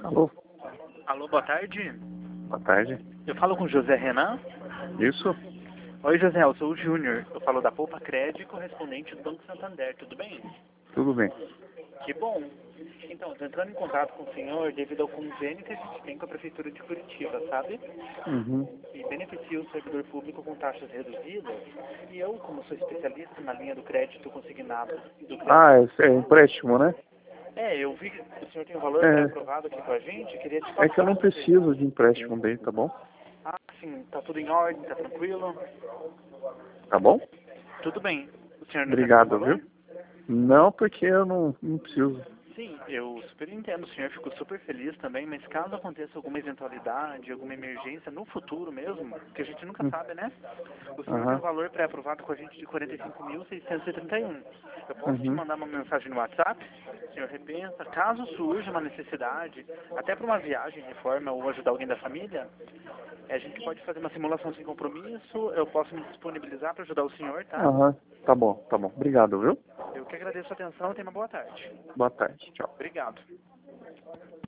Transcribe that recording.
Alô, Alô, boa tarde. boa tarde. Eu falo com José Renan. Isso? Oi, José, eu sou o Júnior. Eu falo da Poupa Crédito, correspondente do Banco Santander. Tudo bem? Tudo bem. Que bom. Então, estou entrando em contato com o senhor devido ao convênio que a gente tem com a Prefeitura de Curitiba, sabe? Uhum. E beneficia o servidor público com taxas reduzidas. E eu, como sou especialista na linha do crédito consignado do crédito... Ah, é empréstimo, né? Eu vi que o senhor tem um valor É, pré-aprovado aqui com a gente. Queria te é que eu passar. não preciso de empréstimo dele, tá bom? Ah, sim. Tá tudo em ordem, tá tranquilo? Tá bom? Tudo bem. O senhor não quer saber o Obrigado, viu? valor? Não, porque eu não preciso. Sim, eu super entendo, o senhor ficou super feliz também, mas caso aconteça alguma eventualidade, alguma emergência no futuro mesmo, que a gente nunca Hum. sabe, né? O senhor tem um Aham. valor pré-aprovado com a gente de 45.631. Eu posso te Uhum. mandar uma mensagem no WhatsApp? O senhor repensa, caso surja uma necessidade, até para uma viagem, reforma ou ajudar alguém da família, a gente pode fazer uma simulação sem compromisso, eu posso me disponibilizar para ajudar o senhor, tá? Aham. Tá bom, tá bom. Obrigado, viu? Eu que agradeço a atenção e tenha uma boa tarde. Boa tarde. Tchau. Obrigado.